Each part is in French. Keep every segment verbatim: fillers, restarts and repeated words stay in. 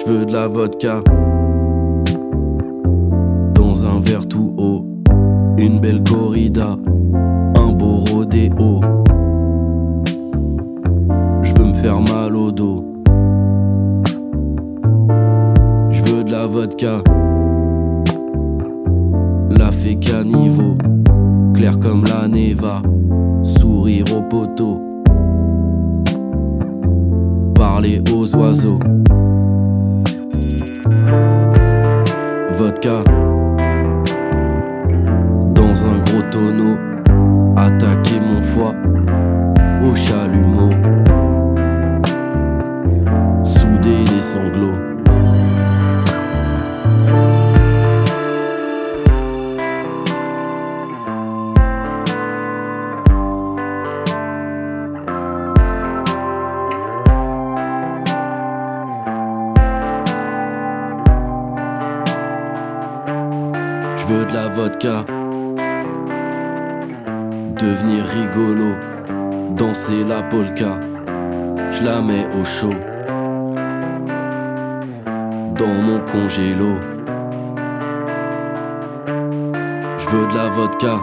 J'veux de la vodka dans un verre tout haut, une belle corrida, un beau rodéo. J'veux me faire mal au dos. J'veux de la vodka, la fée caniveau, clair comme la neva, sourire au poteau, parler aux oiseaux. Vodka dans un gros tonneau, attaquer mon foie au chalumeau, souder les sanglots. J'veux de la vodka, devenir rigolo, danser la polka, j'la mets au chaud dans mon congélo. J'veux de la vodka,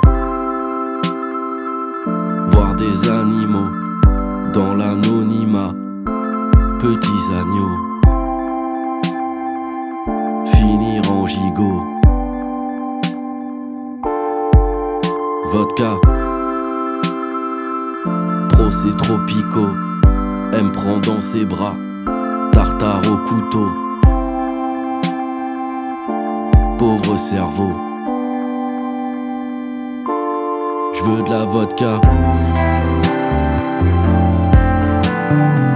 voir des animaux dans l'anonymat, petits agneaux, finir en gigot. Vodka, trop c'est tropico, elle me prend dans ses bras, tartare au couteau, pauvre cerveau. J'veux de la vodka.